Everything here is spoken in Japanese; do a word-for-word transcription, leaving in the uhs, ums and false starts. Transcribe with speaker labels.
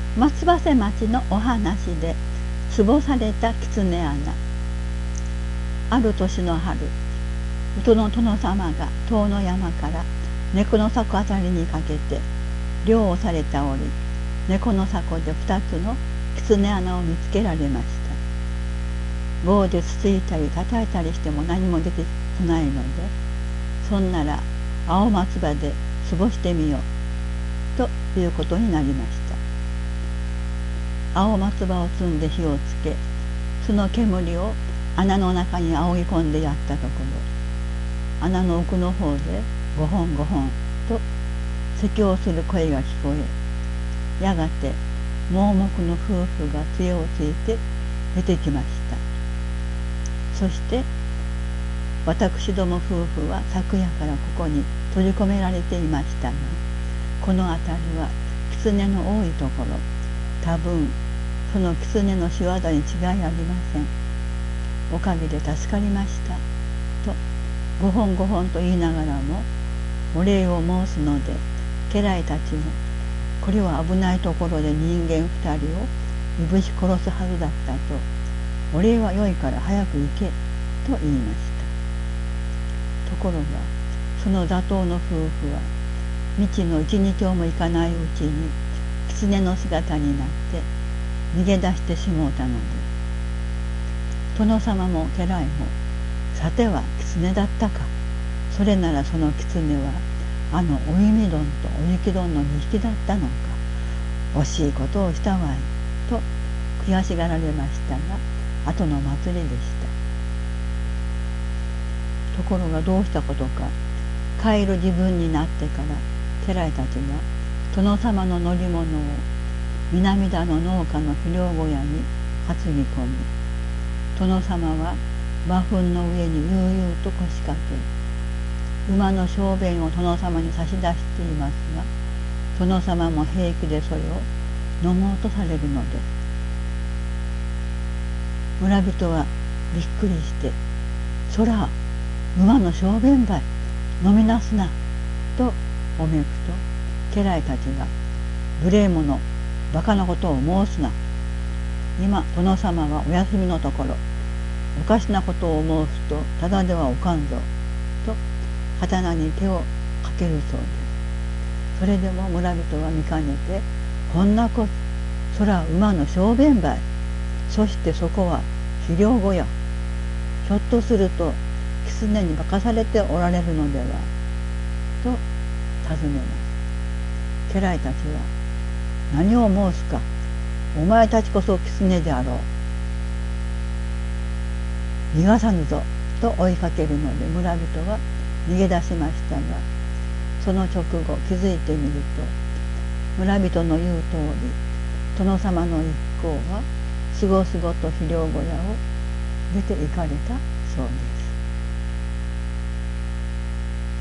Speaker 1: 松葉瀬町のお話で壺された狐穴。ある年の春、宇土の殿様が遠の山から猫の迫あたりにかけて漁をされた折、猫の迫で二つの狐穴を見つけられました。棒でつついたり叩いたりしても何も出てこないので、そんなら青松葉で壺してみようということになりました。青松葉を摘んで火をつけ、その煙を穴の中に仰ぎ込んでやったところ、穴の奥の方でごほんごほんと咳をする声が聞こえ、やがて盲目の夫婦が杖をついて出てきました。そして私ども夫婦は昨夜からここに閉じ込められていましたが、この辺りは狐の多いところ、多分その狐の仕業に違いありません。おかげで助かりましたとごほんごほんと言いながらもお礼を申すので、家来たちもこれは危ないところで人間二人をいぶし殺すはずだったと、お礼は良いから早く行けと言いました。ところがその打倒の夫婦は道の一二丁も行かないうちに狐の姿になって逃げ出してしもうたので、殿様も家来もさては狐だったか、それならその狐はあのお弓どんとお雪どんのにひきだったのか、惜しいことをしたわいと悔しがられましたが、後の祭りでした。ところがどうしたことか、帰る自分になってから家来たちが殿様の乗り物を南田の農家の肥料小屋に担ぎ込み、殿様は馬糞の上に悠々と腰掛け、馬の小便を殿様に差し出していますが、殿様も平気でそれを飲もうとされるのです。村人はびっくりして「そら馬の小便ばい飲みなすな」とおめくと、家来たちが「無礼者、バカなことを申すな。今殿様はお休みのところ、おかしなことを申すとただではおかんぞ」と刀に手をかけるそうです。それでも村人は見かねて「こんなこと、そら馬の小便ばい。そしてそこは肥料小屋。ひょっとすると狐に化かされておられるのでは」と尋ねます。家来たちは「何を申すか。お前たちこそ狐であろう。逃がさぬぞ」と追いかけるので、村人は逃げ出しましたが、その直後気づいてみると、村人の言う通り殿様の一行はすごすごと肥料小屋を出て行かれたそうです。